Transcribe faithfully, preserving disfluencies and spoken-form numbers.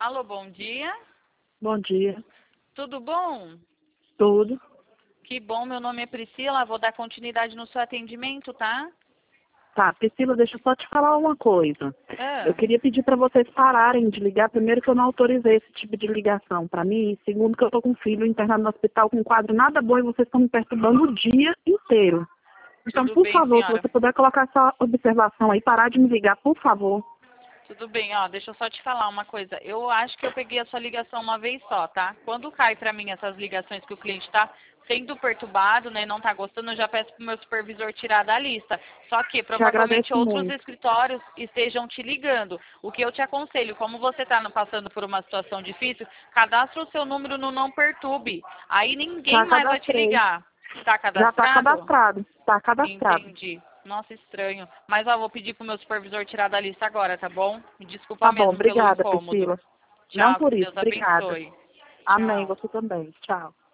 Alô, bom dia. Bom dia. Tudo bom? Tudo. Que bom, meu nome é Priscila, vou dar continuidade no seu atendimento, tá? Tá, Priscila, deixa eu só te falar uma coisa. Eu Ah, queria pedir para vocês pararem de ligar. Primeiro que eu não autorizei esse tipo de ligação para mim. E segundo que eu tô com um filho internado no hospital com um quadro nada bom e vocês estão me perturbando o dia inteiro. Então, tudo por bem, favor, se senhora. você puder colocar essa observação aí, parar de me ligar, por favor. Tudo bem, ó, deixa eu só te falar uma coisa. Eu acho que eu peguei a sua ligação uma vez só, tá? Quando cai pra mim essas ligações que o cliente tá sendo perturbado, né, não tá gostando, eu já peço pro meu supervisor tirar da lista. Só que Te provavelmente agradeço outros muito. escritórios estejam te ligando. O que eu te aconselho, como você tá no- passando por uma situação difícil, cadastra o seu número no Não Perturbe. Aí ninguém Já mais vai te cadastrei. ligar. Tá Já está cadastrado? cadastrado. Está cadastrado. Entendi. Nossa, estranho. Mas ó, vou pedir pro meu supervisor tirar da lista agora, tá bom? Me desculpa Tá bom, mesmo pelo obrigada, incômodo. Priscila. Não Tchau, por que isso, Deus obrigada. abençoe. Amém, Tchau. você também. Tchau.